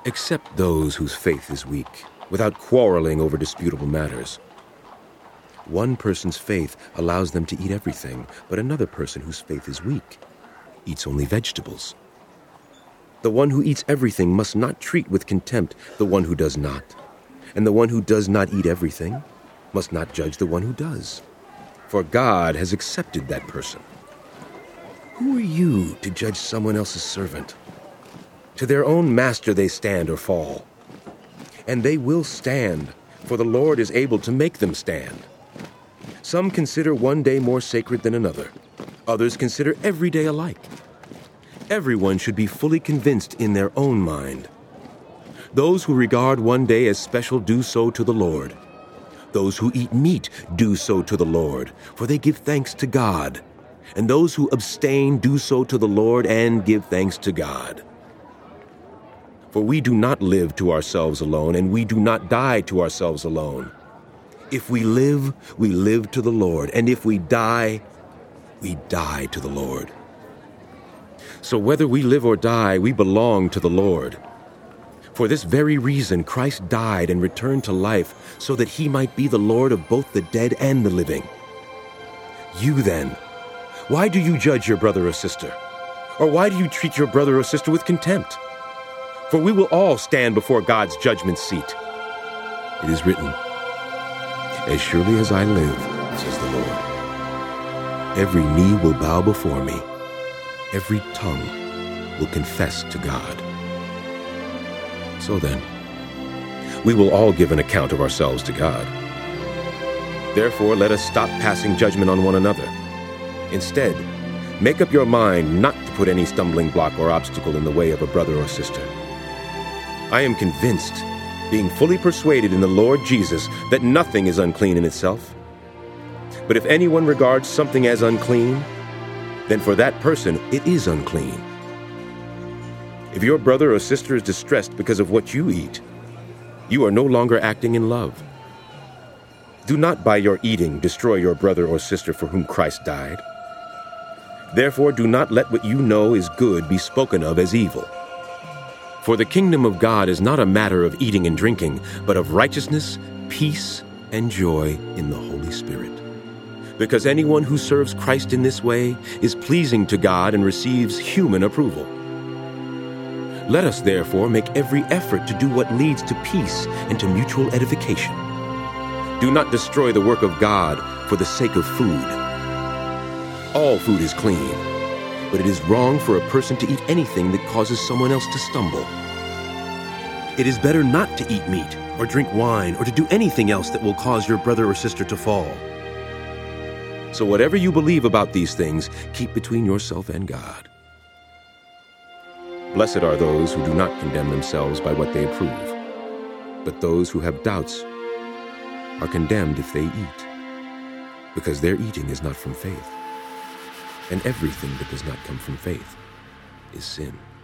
Accept those whose faith is weak, without quarreling over disputable matters. One person's faith allows them to eat everything, but another person whose faith is weak eats only vegetables. The one who eats everything must not treat with contempt the one who does not, and the one who does not eat everything must not judge the one who does, for God has accepted that person. Who are you to judge someone else's servant? To their own master they stand or fall. And they will stand, for the Lord is able to make them stand. Some consider one day more sacred than another. Others consider every day alike. Everyone should be fully convinced in their own mind. Those who regard one day as special do so to the Lord. Those who eat meat do so to the Lord, for they give thanks to God. And those who abstain do so to the Lord and give thanks to God. For we do not live to ourselves alone, and we do not die to ourselves alone. If we live to the Lord, and if we die to the Lord. So whether we live or die, we belong to the Lord. For this very reason, Christ died and returned to life, so that he might be the Lord of both the dead and the living. You then, why do you judge your brother or sister? Or why do you treat your brother or sister with contempt? For we will all stand before God's judgment seat. It is written, "As surely as I live, says the Lord, every knee will bow before me, every tongue will confess to God." So then, we will all give an account of ourselves to God. Therefore, let us stop passing judgment on one another. Instead, make up your mind not to put any stumbling block or obstacle in the way of a brother or sister. I am convinced, being fully persuaded in the Lord Jesus, that nothing is unclean in itself. But if anyone regards something as unclean, then for that person it is unclean. If your brother or sister is distressed because of what you eat, you are no longer acting in love. Do not by your eating destroy your brother or sister for whom Christ died. Therefore do not let what you know is good be spoken of as evil. For the kingdom of God is not a matter of eating and drinking, but of righteousness, peace, and joy in the Holy Spirit. Because anyone who serves Christ in this way is pleasing to God and receives human approval. Let us therefore make every effort to do what leads to peace and to mutual edification. Do not destroy the work of God for the sake of food. All food is clean, but it is wrong for a person to eat anything that causes someone else to stumble. It is better not to eat meat or drink wine or to do anything else that will cause your brother or sister to fall. So whatever you believe about these things, keep between yourself and God. Blessed are those who do not condemn themselves by what they approve, but those who have doubts are condemned if they eat, because their eating is not from faith. And everything that does not come from faith is sin.